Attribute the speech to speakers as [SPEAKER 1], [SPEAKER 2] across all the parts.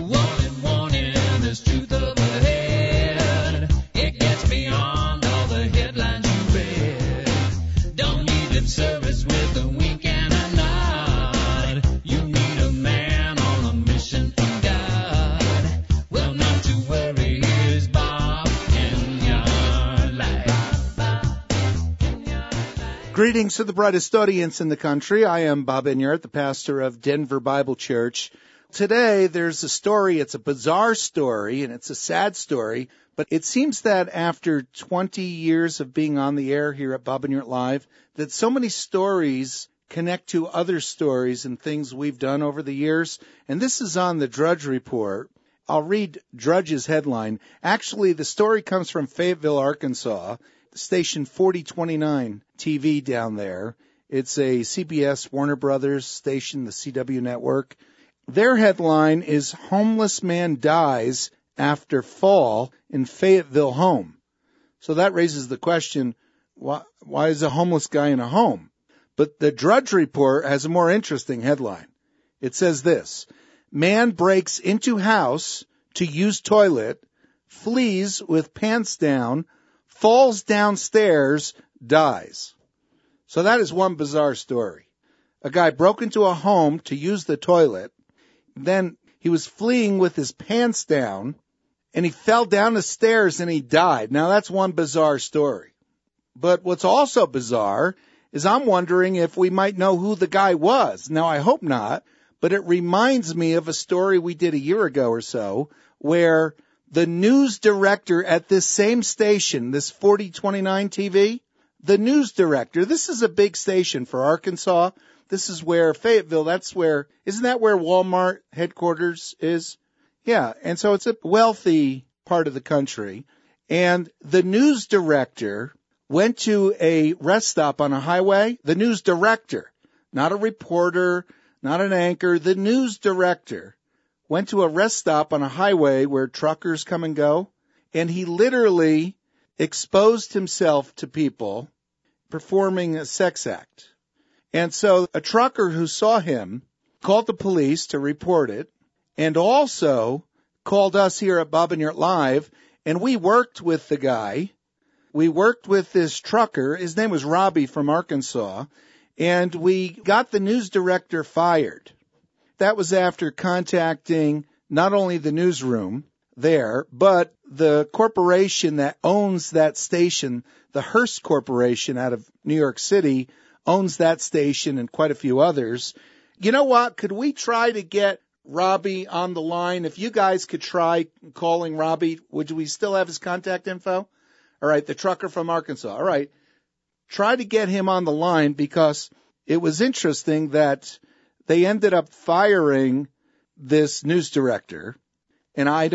[SPEAKER 1] Warning, warning, there's truth up ahead. It gets beyond all the headlines you read. Don't need lip service with a wink and a nod. You need a man on a mission from God. Well, not to worry, here's Bob in your life.
[SPEAKER 2] Greetings to the brightest audience in the country. I am Bob Enyart, the pastor of Denver Bible Church. Today, there's a story. It's a bizarre story, and it's a sad story. But it seems that after 20 years of being on the air here at Bob Enyart Live, that so many stories connect to other stories and things we've done over the years. And this is on the Drudge Report. I'll read Drudge's headline. Actually, the story comes from Fayetteville, Arkansas, station 4029 TV down there. It's a CBS Warner Brothers station, the CW network. Their headline is Homeless Man Dies After Fall in Fayetteville Home. So that raises the question, why is a homeless guy in a home? But the Drudge Report has a more interesting headline. It says this: Man breaks into house to use toilet, flees with pants down, falls downstairs, dies. So that is one bizarre story. A guy broke into a home to use the toilet. Then he was fleeing with his pants down, and he fell down the stairs and he died. Now, that's one bizarre story. But what's also bizarre is I'm wondering if we might know who the guy was. Now, I hope not, but it reminds me of a story we did a year ago or so where the news director at this same station, this 4029 TV, the news director, this is a big station for Arkansas. This is where Fayetteville, isn't that where Walmart headquarters is? Yeah, and so it's a wealthy part of the country. And the news director went to a rest stop on a highway. The news director, not a reporter, not an anchor, the news director went to a rest stop on a highway where truckers come and go. And he literally exposed himself to people performing a sex act. And so a trucker who saw him called the police to report it and also called us here at Bob Enyart Live, and we worked with the guy. We worked with this trucker. His name was Robbie from Arkansas, and we got the news director fired. That was after contacting not only the newsroom there, but the corporation that owns that station, the Hearst Corporation out of New York City, owns that station and quite a few others. You know what? Could we try to get Robbie on the line? If you guys could try calling Robbie, would we still have his contact info? All right, the trucker from Arkansas. All right. Try to get him on the line because it was interesting that they ended up firing this news director. And I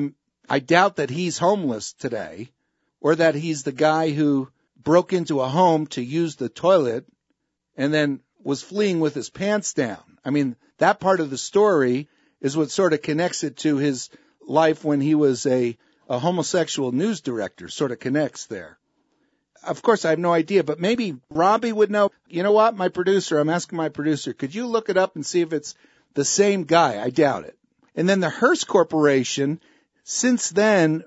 [SPEAKER 2] doubt that he's homeless today or that he's the guy who broke into a home to use the toilet and then was fleeing with his pants down. I mean, that part of the story is what sort of connects it to his life when he was a homosexual news director, sort of connects there. Of course, I have no idea, but maybe Robbie would know. You know what, I'm asking my producer, could you look it up and see if it's the same guy? I doubt it. And then the Hearst Corporation, since then,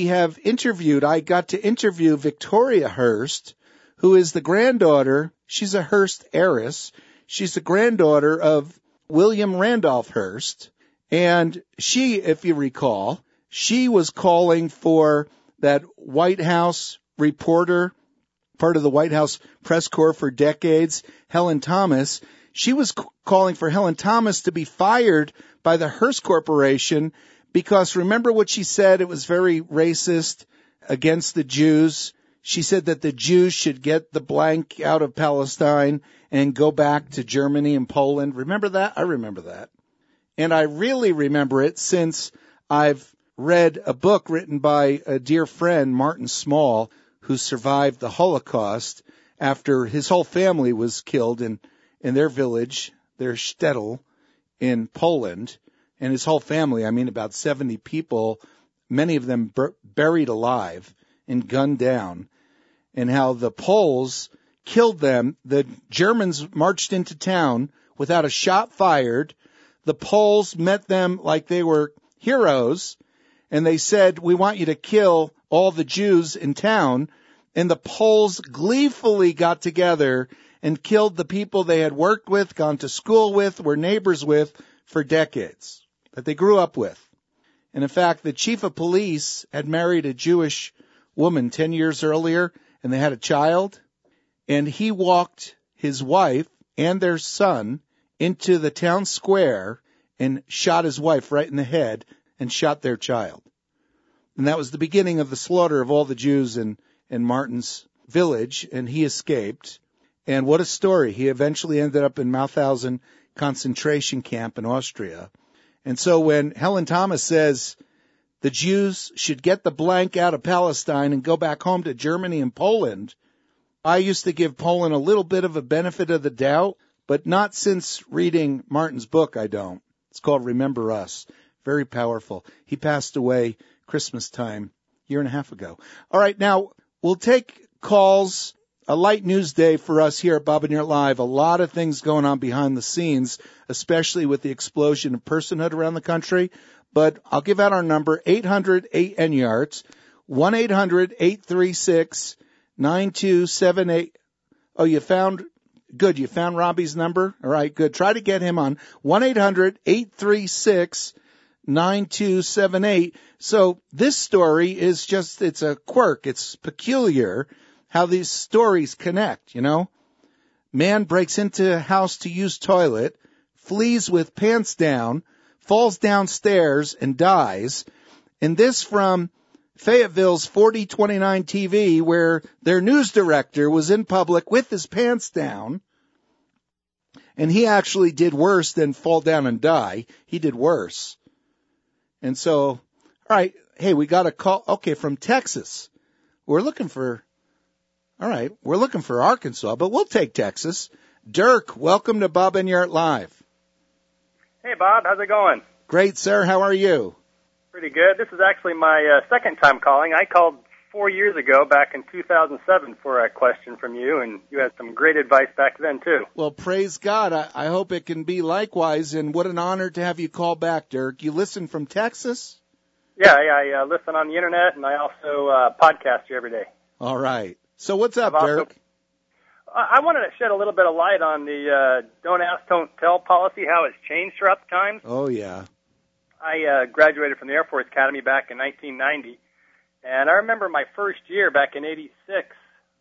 [SPEAKER 2] I got to interview Victoria Hearst, who is the granddaughter. She's a Hearst heiress. She's the granddaughter of William Randolph Hearst. And she, if you recall, she was calling for that White House reporter, part of the White House press corps for decades, Helen Thomas. She was calling for Helen Thomas to be fired by the Hearst Corporation because remember what she said? It was very racist against the Jews. She said that the Jews should get the blank out of Palestine and go back to Germany and Poland. Remember that? I remember that. And I really remember it since I've read a book written by a dear friend, Martin Small, who survived the Holocaust after his whole family was killed in their village, their shtetl in Poland. And his whole family, I mean about 70 people, many of them buried alive and gunned down, and how the Poles killed them. The Germans marched into town without a shot fired. The Poles met them like they were heroes, and they said, we want you to kill all the Jews in town. And the Poles gleefully got together and killed the people they had worked with, gone to school with, were neighbors with for decades, that they grew up with. And in fact, the chief of police had married a Jewish woman 10 years earlier, and they had a child. And he walked his wife and their son into the town square and shot his wife right in the head and shot their child. And that was the beginning of the slaughter of all the Jews in Martin's village, and he escaped. And what a story. He eventually ended up in Mauthausen concentration camp in Austria. And so when Helen Thomas says the Jews should get the blank out of Palestine and go back home to Germany and Poland, I used to give Poland a little bit of a benefit of the doubt, but not since reading Martin's book, I don't. It's called Remember Us. Very powerful. He passed away Christmas time, a year and a half ago. All right, now we'll take calls. A light news day for us here at Bob and Yurt Live. A lot of things going on behind the scenes, especially with the explosion of personhood around the country. But I'll give out our number, 800-8-NYARDS, 1-800-836-9278. Oh, you found Robbie's number? All right, good. Try to get him on 1-800-836-9278. So this story is just, it's a quirk. It's peculiar how these stories connect, you know. Man breaks into a house to use toilet, flees with pants down, falls downstairs and dies. And this from Fayetteville's 4029 TV, where their news director was in public with his pants down. And he actually did worse than fall down and die. He did worse. And so, all right, hey, we got a call. Okay, from Texas. We're looking for Arkansas, but we'll take Texas. Dirk, welcome to Bob and Yurt Live.
[SPEAKER 3] Hey, Bob. How's it going?
[SPEAKER 2] Great, sir. How are you?
[SPEAKER 3] Pretty good. This is actually my second time calling. I called 4 years ago, back in 2007, for a question from you, and you had some great advice back then, too.
[SPEAKER 2] Well, praise God. I hope it can be likewise, and what an honor to have you call back, Dirk. You listen from Texas?
[SPEAKER 3] Yeah, I listen on the Internet, and I also podcast you every day.
[SPEAKER 2] All right. So what's up, Dirk?
[SPEAKER 3] I wanted to shed a little bit of light on the don't ask, don't tell policy, how it's changed throughout the times.
[SPEAKER 2] Oh, yeah.
[SPEAKER 3] I graduated from the Air Force Academy back in 1990, and I remember my first year back in 86,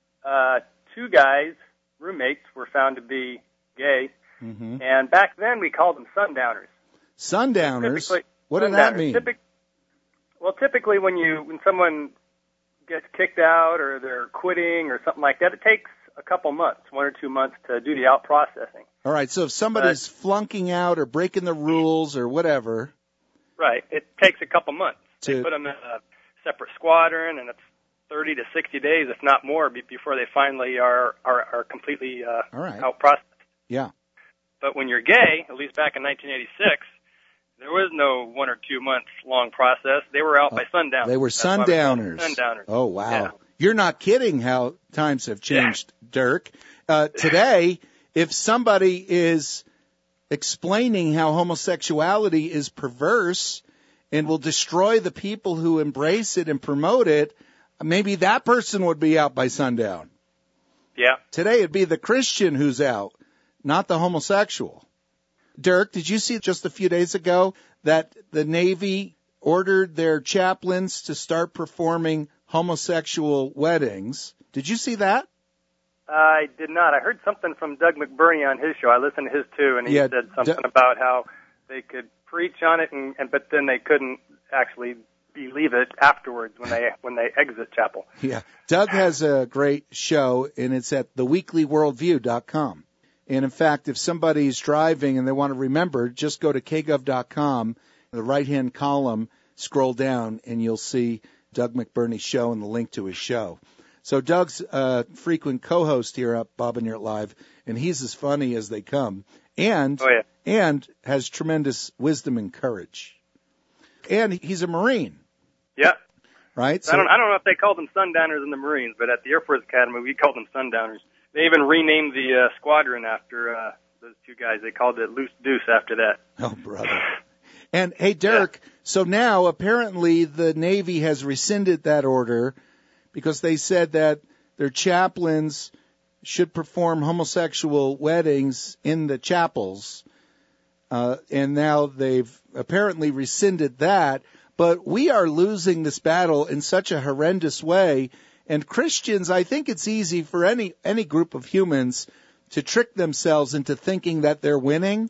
[SPEAKER 3] two guys, roommates, were found to be gay, and back then we called them sundowners.
[SPEAKER 2] Sundowners? What did that mean?
[SPEAKER 3] Typically when someone gets kicked out or they're quitting or something like that, it takes a couple months, 1 or 2 months, to do the out processing.
[SPEAKER 2] All right, so if somebody's flunking out or breaking the rules or whatever.
[SPEAKER 3] Right, it takes a couple months. They put them in a separate squadron, and it's 30 to 60 days, if not more, before they finally are completely out processed.
[SPEAKER 2] Yeah.
[SPEAKER 3] But when you're gay, at least back in 1986, there was no 1 or 2 months long process. They were out by sundown.
[SPEAKER 2] They were sundowners.
[SPEAKER 3] Sundowners.
[SPEAKER 2] Oh, wow.
[SPEAKER 3] Yeah.
[SPEAKER 2] You're not kidding how times have changed, Dirk. Today, if somebody is explaining how homosexuality is perverse and will destroy the people who embrace it and promote it, maybe that person would be out by sundown.
[SPEAKER 3] Yeah.
[SPEAKER 2] Today, it'd be the Christian who's out, not the homosexual. Dirk, did you see just a few days ago that the Navy ordered their chaplains to start performing homosexual weddings? Did you see that?
[SPEAKER 3] I did not. I heard something from Doug McBurney on his show. I listened to his too, and he said something about how they could preach on it, but then they couldn't actually believe it afterwards when they exit chapel.
[SPEAKER 2] Yeah. Doug has a great show, and it's at theweeklyworldview.com. And in fact, if somebody's driving and they want to remember, just go to kgov.com, the right-hand column, scroll down, and you'll see Doug McBurney's show and the link to his show. So Doug's a frequent co-host here at Bob and Yurt Live, and he's as funny as they come, and has tremendous wisdom and courage. And he's a Marine.
[SPEAKER 3] Yeah.
[SPEAKER 2] Right?
[SPEAKER 3] So, I don't know if they called them sundowners in the Marines, but at the Air Force Academy, we called them sundowners. They even renamed the squadron after those two guys. They called it Loose Deuce after that.
[SPEAKER 2] Oh, brother. And, hey, Dirk, so now apparently the Navy has rescinded that order because they said that their chaplains should perform homosexual weddings in the chapels. And now they've apparently rescinded that. But we are losing this battle in such a horrendous way. And Christians, I think it's easy for any group of humans to trick themselves into thinking that they're winning.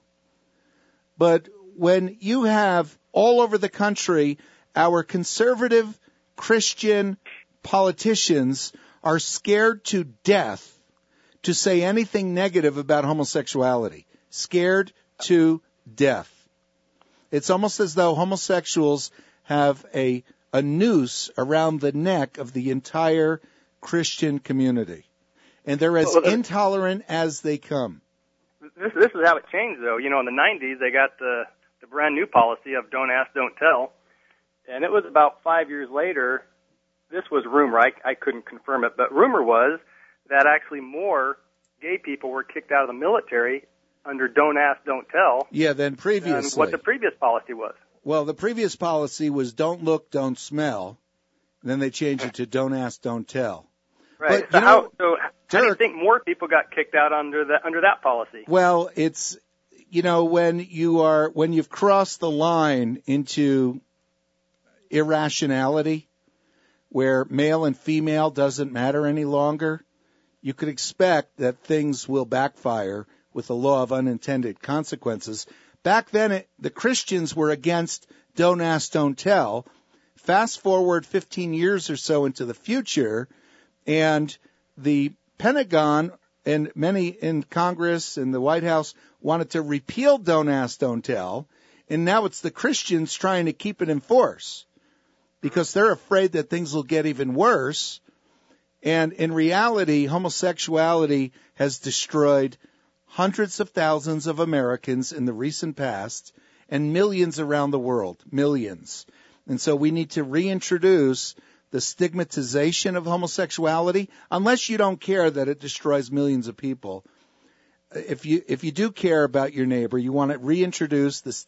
[SPEAKER 2] But when you have all over the country, our conservative Christian politicians are scared to death to say anything negative about homosexuality. Scared to death. It's almost as though homosexuals have a noose around the neck of the entire Christian community. And they're as intolerant as they come.
[SPEAKER 3] This is how it changed, though. You know, in the 90s, they got the brand new policy of don't ask, don't tell. And it was about 5 years later, this was rumor, I couldn't confirm it, but rumor was that actually more gay people were kicked out of the military under don't ask, don't tell.
[SPEAKER 2] Yeah, than previously.
[SPEAKER 3] Than what the previous policy was.
[SPEAKER 2] Well, the previous policy was don't look, don't smell. Then they changed it to don't ask, don't tell.
[SPEAKER 3] Right.
[SPEAKER 2] But,
[SPEAKER 3] how do you think more people got kicked out under that policy?
[SPEAKER 2] Well, it's, you know, when you've crossed the line into irrationality, where male and female doesn't matter any longer, you could expect that things will backfire with the law of unintended consequences. Back then, the Christians were against don't ask, don't tell. Fast forward 15 years or so into the future, and the Pentagon and many in Congress and the White House wanted to repeal don't ask, don't tell, and now it's the Christians trying to keep it in force because they're afraid that things will get even worse. And in reality, homosexuality has destroyed hundreds of thousands of Americans in the recent past and millions around the world, millions. And so we need to reintroduce the stigmatization of homosexuality, unless you don't care that it destroys millions of people. If you do care about your neighbor, you want to reintroduce the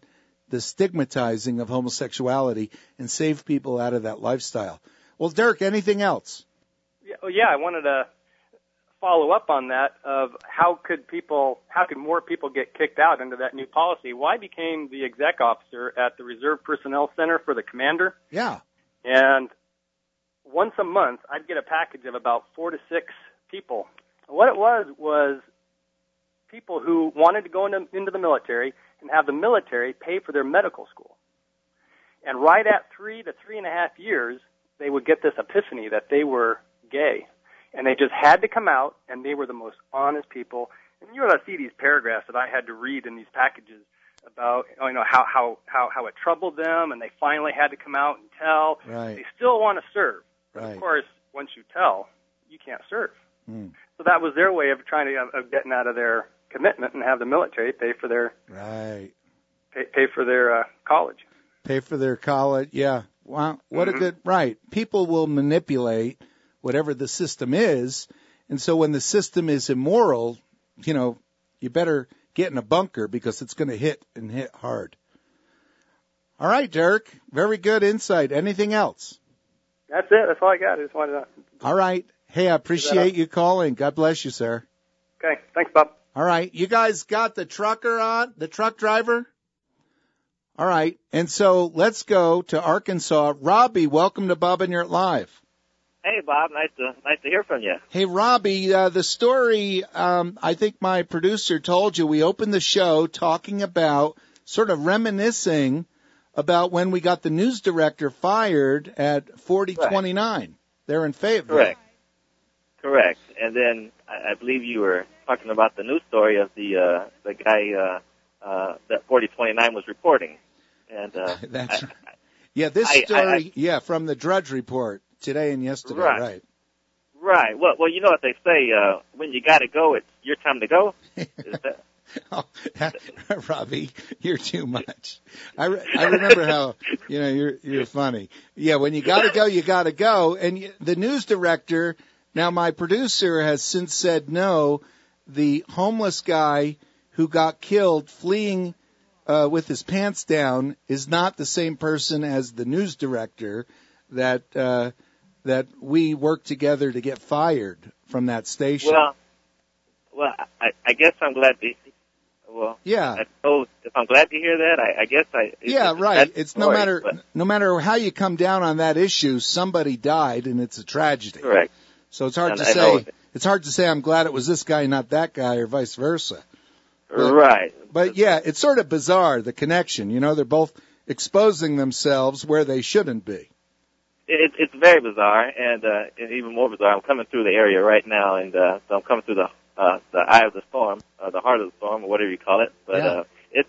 [SPEAKER 2] stigmatizing of homosexuality and save people out of that lifestyle. Well, Dirk, anything else?
[SPEAKER 3] Yeah, I wanted to follow up on that of how could more people get kicked out under that new policy? Well, I became the exec officer at the Reserve Personnel Center for the commander.
[SPEAKER 2] Yeah.
[SPEAKER 3] And once a month, I'd get a package of about 4 to 6 people. What it was people who wanted to go into the military and have the military pay for their medical school. And right at 3 to 3.5 years, they would get this epiphany that they were gay. And they just had to come out, and they were the most honest people. And you ought to see these paragraphs that I had to read in these packages about, how it troubled them, and they finally had to come out and tell.
[SPEAKER 2] Right.
[SPEAKER 3] They still want to serve. But
[SPEAKER 2] right.
[SPEAKER 3] Of course, once you tell, you can't serve.
[SPEAKER 2] Mm.
[SPEAKER 3] So that was their way of trying to of getting out of their commitment and have the military pay for their pay for their college.
[SPEAKER 2] Pay for their college. Yeah. Wow. What a good right. People will manipulate whatever the system is, and so when the system is immoral, you better get in a bunker because it's going to hit hard. All right, Dirk. Very good insight. Anything else?
[SPEAKER 3] That's it. That's all I got. I just wanted to.
[SPEAKER 2] All right. Hey, I appreciate you calling. God bless you, sir.
[SPEAKER 3] Okay. Thanks, Bob.
[SPEAKER 2] All right. You guys got the trucker on, the truck driver? All right. And so let's go to Arkansas. Robbie, welcome to Bob and Yurt Live.
[SPEAKER 4] Hey, Bob. Nice to hear from you.
[SPEAKER 2] Hey, Robbie, the story, I think my producer told you, we opened the show talking about, sort of reminiscing about when we got the news director fired at 4029. Right. They're in favor.
[SPEAKER 4] Correct. And then I believe you were talking about the news story of the guy that 4029 was reporting. And
[SPEAKER 2] that's right. Yeah, this story, from the Drudge Report. Today and yesterday, right.
[SPEAKER 4] Right. Well, you know what they say, when you gotta go, it's your time to go.
[SPEAKER 2] Robbie, you're too much. I remember how, you're funny. Yeah, when you gotta go, you gotta go. And the news director, now my producer has since said no, the homeless guy who got killed fleeing with his pants down is not the same person as the news director that we worked together to get fired from that station.
[SPEAKER 4] Well, I guess I'm glad to. Well,
[SPEAKER 2] yeah.
[SPEAKER 4] I suppose if I'm glad to hear that, I guess I.
[SPEAKER 2] Yeah, right. It's
[SPEAKER 4] story,
[SPEAKER 2] no matter how you come down on that issue, somebody died, and it's a tragedy.
[SPEAKER 4] Correct.
[SPEAKER 2] So it's hard to say. It's hard to say I'm glad it was this guy, not that guy, or vice versa.
[SPEAKER 4] Right.
[SPEAKER 2] But yeah, it's sort of bizarre, the connection. You know, they're both exposing themselves where they shouldn't be.
[SPEAKER 4] It's very bizarre, and even more bizarre. I'm coming through the area right now, and so I'm coming through the eye of the storm, the heart of the storm, or whatever you call it. But it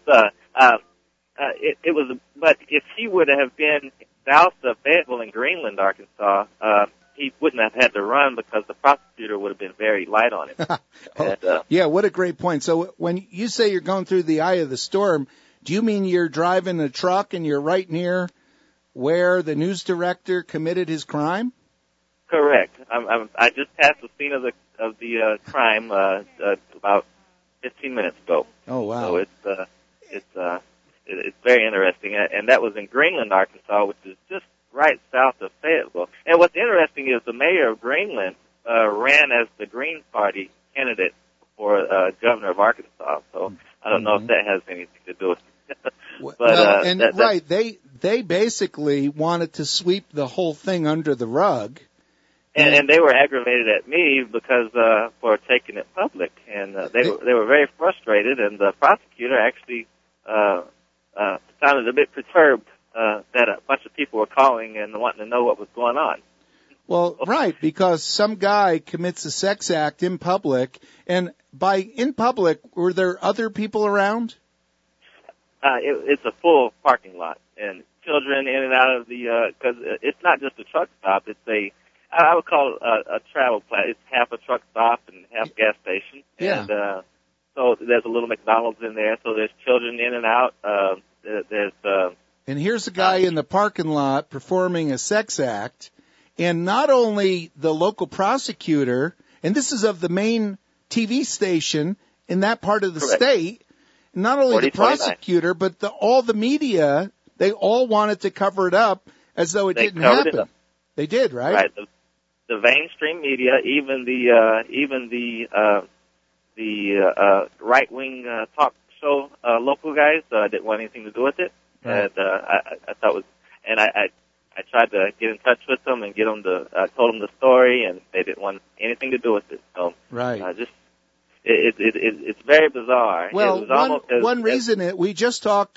[SPEAKER 4] was. But if he would have been south of Fayetteville in Greenland, Arkansas, he wouldn't have had to run because the prosecutor would have been very light on him.
[SPEAKER 2] Yeah, what a great point. So when you say you're going through the eye of the storm, do you mean you're driving a truck and you're right near where the news director committed his crime?
[SPEAKER 4] Correct. I just passed the scene of the crime about 15 minutes ago.
[SPEAKER 2] Oh wow!
[SPEAKER 4] So it's very interesting, and that was in Greenland, Arkansas, which is just right south of Fayetteville. And what's interesting is the mayor of Greenland ran as the Green Party candidate for governor of Arkansas. So I don't know if that has anything to do with it. But,
[SPEAKER 2] they basically wanted to sweep the whole thing under the rug.
[SPEAKER 4] And they were aggravated at me because for taking it public, and they were very frustrated. And the prosecutor actually sounded a bit perturbed that a bunch of people were calling and wanting to know what was going on.
[SPEAKER 2] Well, right, because some guy commits a sex act in public, and by in public, were there other people around?
[SPEAKER 4] It's a full parking lot, and children in and out of the because it's not just a truck stop; it's I would call it a travel place. It's half a truck stop and half a gas station.
[SPEAKER 2] Yeah.
[SPEAKER 4] And so there's a little McDonald's in there. So there's children in and out.
[SPEAKER 2] And here's a guy in the parking lot performing a sex act, and not only the local prosecutor, and this is of the main TV station in that part of the state, not only the prosecutor, but all the media, they all wanted to cover it up as though it didn't happen. They did, right?
[SPEAKER 4] Right. The mainstream media, even the right wing talk show local guys didn't want anything to do with it. Right. And I thought it was, and I tried to get in touch with them and get them told them the story, and they didn't want anything to do with it. So
[SPEAKER 2] right.
[SPEAKER 4] It's very bizarre.
[SPEAKER 2] Well, one reason we just talked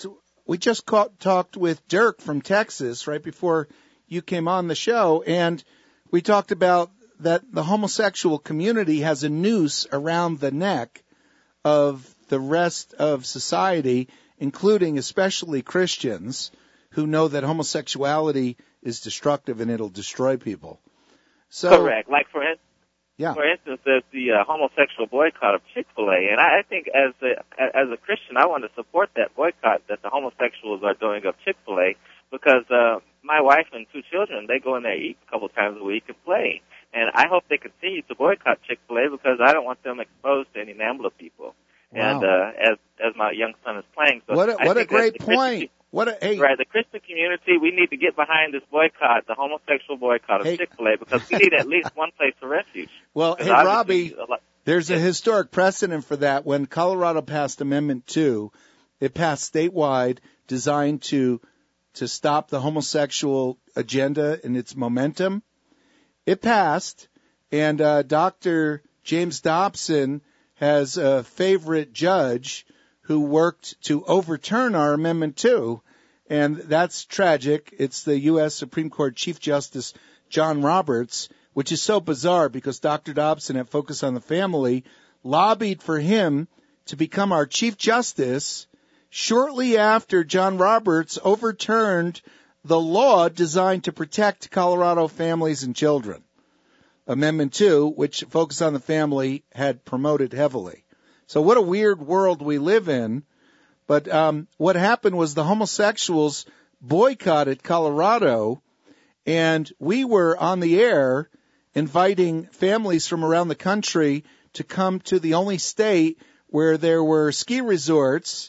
[SPEAKER 2] with Dirk from Texas right before you came on the show, and we talked about that the homosexual community has a noose around the neck of the rest of society, including especially Christians who know that homosexuality is destructive and it'll destroy people. So,
[SPEAKER 4] correct. Like for instance, there's the homosexual boycott of Chick-fil-A, and I think as a Christian, I want to support that boycott that the homosexuals are doing of Chick-fil-A, because my wife and 2 children, they go in there, eat a couple times a week, and play. And I hope they continue to boycott Chick-fil-A because I don't want them exposed to any NAMBLA people. Wow. And as my young son is playing, so
[SPEAKER 2] what a great point.
[SPEAKER 4] Right, the Christian community, we need to get behind this boycott, the homosexual boycott of Chick-fil-A, because we need at least one place of refuge.
[SPEAKER 2] Well, hey, Robbie, there's a historic precedent for that. When Colorado passed Amendment 2, it passed statewide, designed to stop the homosexual agenda and its momentum. It passed, and Dr. James Dobson has a favorite judge who worked to overturn our Amendment 2, and that's tragic. It's the U.S. Supreme Court Chief Justice John Roberts, which is so bizarre because Dr. Dobson at Focus on the Family lobbied for him to become our Chief Justice shortly after John Roberts overturned the law designed to protect Colorado families and children, Amendment 2, which Focus on the Family had promoted heavily. So what a weird world we live in. But what happened was the homosexuals boycotted Colorado, and we were on the air inviting families from around the country to come to the only state where there were ski resorts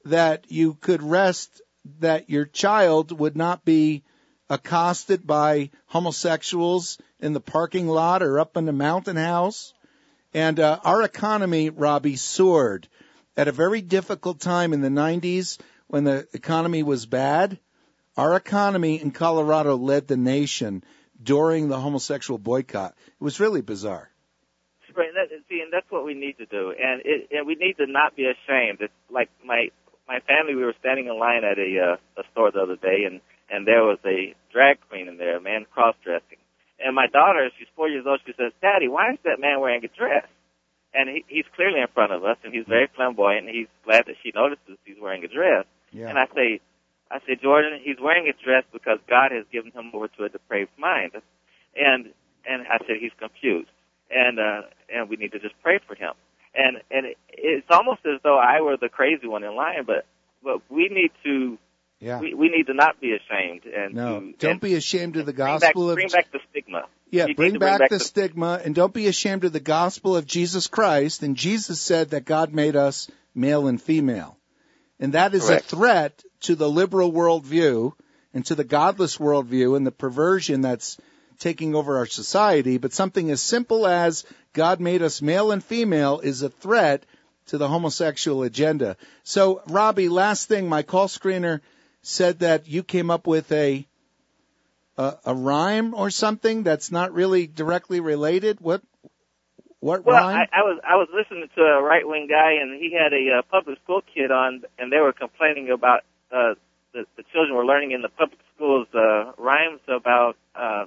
[SPEAKER 2] that you could rest that your child would not be accosted by homosexuals in the parking lot or up in the mountain house. And our economy, Robbie, soared at a very difficult time in the 90s when the economy was bad. Our economy in Colorado led the nation during the homosexual boycott. It was really bizarre.
[SPEAKER 4] Right, and that's what we need to do, and we need to not be ashamed. It's like my family. We were standing in line at a store the other day, and there was a drag queen in there, a man cross-dressing. And my daughter, she's 4 years old. She says, "Daddy, why is that man wearing a dress?" And he's clearly in front of us, and he's very flamboyant, and he's glad that she notices he's wearing a dress. Yeah. And I say, Jordan, he's wearing a dress because God has given him over to a depraved mind. And I said, he's confused. And we need to just pray for him. And it's almost as though I were the crazy one in line, but we need to, we need to not be ashamed. And
[SPEAKER 2] don't be ashamed of the gospel.
[SPEAKER 4] Bring back the stigma.
[SPEAKER 2] Yeah, bring back the stigma, and don't be ashamed of the gospel of Jesus Christ. And Jesus said that God made us male and female. And that is
[SPEAKER 4] Correct.
[SPEAKER 2] A threat to the liberal worldview and to the godless worldview and the perversion that's taking over our society. But something as simple as God made us male and female is a threat to the homosexual agenda. So, Robbie, last thing, my call screener said that you came up with a rhyme or something that's not really directly related. What rhyme?
[SPEAKER 4] I was listening to a right-wing guy, and he had a public school kid on, and they were complaining about the children were learning in the public schools rhymes about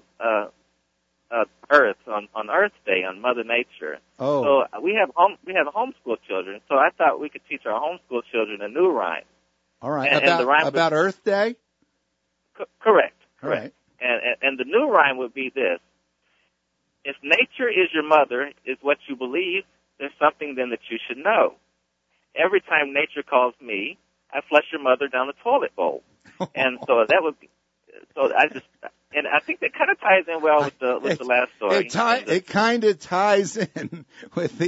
[SPEAKER 4] Earth on Earth Day, on Mother Nature.
[SPEAKER 2] Oh.
[SPEAKER 4] So we have homeschool children. So I thought we could teach our homeschool children a new rhyme.
[SPEAKER 2] All right.
[SPEAKER 4] And the rhyme
[SPEAKER 2] about Earth Day?
[SPEAKER 4] Correct.
[SPEAKER 2] All right.
[SPEAKER 4] And the new rhyme would be this: if nature is your mother, is what you believe, there's something then that you should know. Every time nature calls me, I flush your mother down the toilet bowl. And so that would be, and I think that kind of ties in well with the last story.
[SPEAKER 2] It kind of ties in with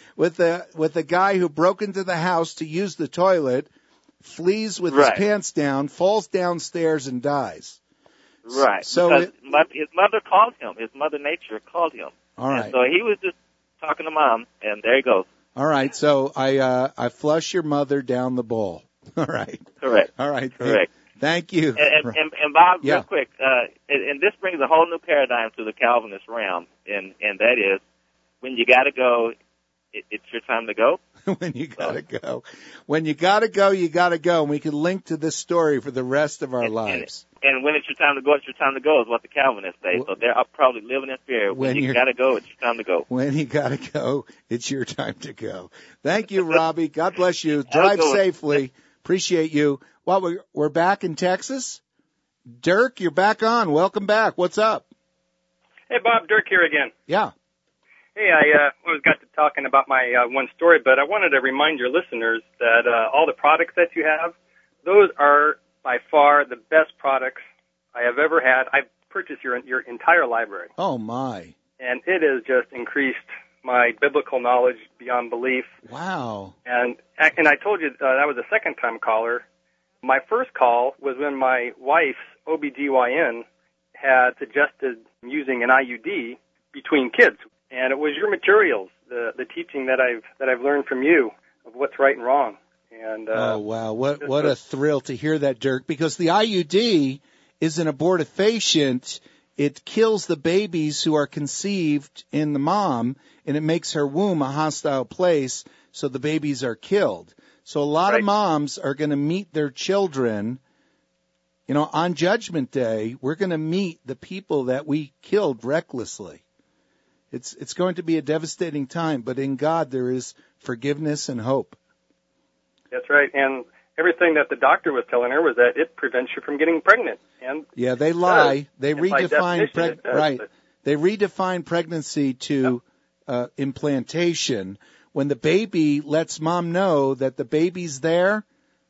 [SPEAKER 2] the guy who broke into the house to use the toilet, flees with his pants down, falls downstairs, and dies.
[SPEAKER 4] Right.
[SPEAKER 2] So
[SPEAKER 4] because his mother called him. His mother nature called him.
[SPEAKER 2] All right.
[SPEAKER 4] And so he was just talking to mom, and there he goes.
[SPEAKER 2] All right. So I flush your mother down the bowl. All right.
[SPEAKER 4] Correct.
[SPEAKER 2] All right.
[SPEAKER 4] Correct.
[SPEAKER 2] Thank you.
[SPEAKER 4] And Bob, real quick, and this brings a whole new paradigm to the Calvinist realm, and that is, when you got to go, it's your time to go.
[SPEAKER 2] When you gotta go. When you gotta go, you gotta go. And we can link to this story for the rest of our lives.
[SPEAKER 4] And when it's your time to go, it's your time to go is what the Calvinists say. So they're probably living in fear. When you gotta go, it's your time to go.
[SPEAKER 2] When you gotta go, it's your time to go. Thank you, Robbie. God bless you. Drive safely. Appreciate you. Well, we're back in Texas. Dirk, you're back on. Welcome back. What's up?
[SPEAKER 3] Hey, Bob, Dirk here again.
[SPEAKER 2] Yeah.
[SPEAKER 3] Hey, I got to talking about my one story, but I wanted to remind your listeners that all the products that you have, those are by far the best products I have ever had. I've purchased your entire library.
[SPEAKER 2] Oh, my.
[SPEAKER 3] And it has just increased my biblical knowledge beyond belief.
[SPEAKER 2] Wow.
[SPEAKER 3] And I told you I was a second-time caller. My first call was when my wife's OBGYN had suggested using an IUD between kids. And it was your materials, the teaching that I've learned from you of what's right and wrong. And
[SPEAKER 2] oh wow, what a thrill to hear that, Dirk! Because the IUD is an abortifacient. It kills the babies who are conceived in the mom, and it makes her womb a hostile place, so the babies are killed. So a lot of moms are going to meet their children. You know, on Judgment Day, we're going to meet the people that we killed recklessly. It's going to be a devastating time, but in God there is forgiveness and hope.
[SPEAKER 3] That's right, and everything that the doctor was telling her was that it prevents you from getting pregnant. And
[SPEAKER 2] yeah, they lie. They redefine They redefine pregnancy to implantation. When the baby lets mom know that the baby's there,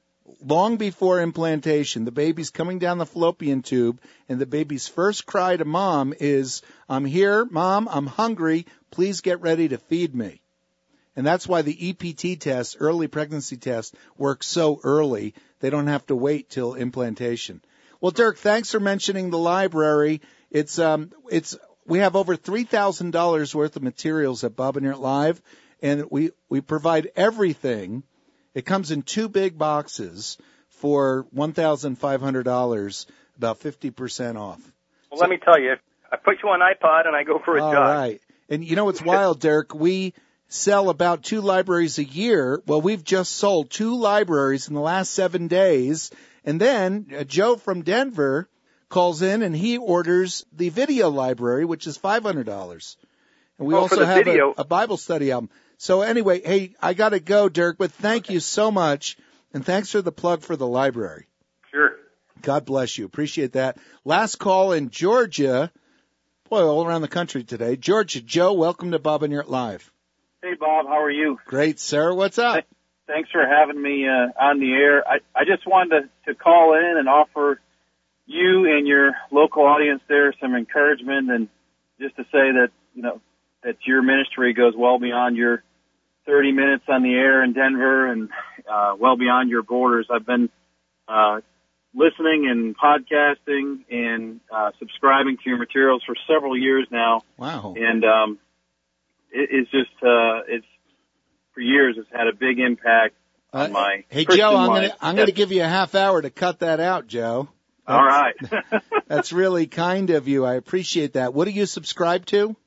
[SPEAKER 2] long before implantation, the baby's coming down the fallopian tube, and the baby's first cry to mom is, "I'm here, Mom, I'm hungry, please get ready to feed me." And that's why the EPT test, early pregnancy test, works so early. They don't have to wait till implantation. Well, Dirk, thanks for mentioning the library. We have over $3,000 worth of materials at Bob and Eric Live, and we provide everything. It comes in 2 big boxes for $1,500, about 50% off.
[SPEAKER 3] Well, let me tell you, I put you on iPod and I go for a jog.
[SPEAKER 2] All right. And you know what's wild, Dirk? We sell about 2 libraries a year. Well, we've just sold 2 libraries in the last 7 days. And then Joe from Denver calls in and he orders the video library, which is $500. And we also have a Bible study album. So anyway, hey, I got to go, Dirk, but thank you so much. And thanks for the plug for the library.
[SPEAKER 3] Sure.
[SPEAKER 2] God bless you. Appreciate that. Last call in Georgia. Boy, all around the country today. Georgia, Joe, welcome to Bob and Eric Live.
[SPEAKER 5] Hey, Bob, how are you?
[SPEAKER 2] Great, sir. What's up?
[SPEAKER 5] Thanks for having me on the air. I just wanted to call in and offer you and your local audience there some encouragement, and just to say that, you know, that your ministry goes well beyond your 30 minutes on the air in Denver and well beyond your borders. I've been listening and podcasting and subscribing to your materials for several years now.
[SPEAKER 2] Wow.
[SPEAKER 5] And it's just it's for years it's had a big impact on my
[SPEAKER 2] Hey,
[SPEAKER 5] Christian
[SPEAKER 2] Joe,
[SPEAKER 5] life.
[SPEAKER 2] I'm going to give you a half hour to cut that out, Joe.
[SPEAKER 5] All right.
[SPEAKER 2] That's really kind of you. I appreciate that. What do you subscribe to?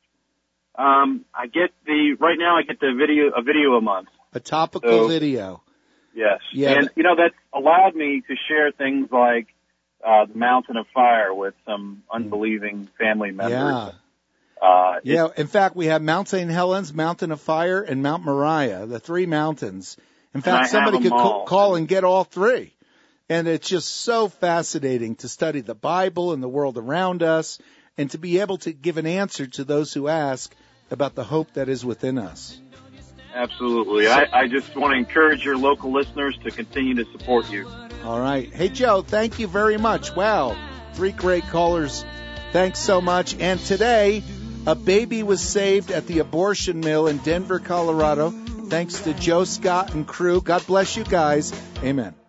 [SPEAKER 5] I get right now I get a video a month.
[SPEAKER 2] A topical video.
[SPEAKER 5] Yes.
[SPEAKER 2] Yeah.
[SPEAKER 5] And, you know, that's allowed me to share things like the Mountain of Fire with some unbelieving family members.
[SPEAKER 2] Yeah. In fact, we have Mount St. Helens, Mountain of Fire, and Mount Moriah, the 3 mountains. In fact, somebody could call and get all 3. And it's just so fascinating to study the Bible and the world around us and to be able to give an answer to those who ask about the hope that is within us.
[SPEAKER 5] Absolutely. I just want to encourage your local listeners to continue to support you.
[SPEAKER 2] All right. Hey, Joe, thank you very much. Wow. 3 great callers. Thanks so much. And today, a baby was saved at the abortion mill in Denver, Colorado, thanks to Joe Scott and crew. God bless you guys. Amen.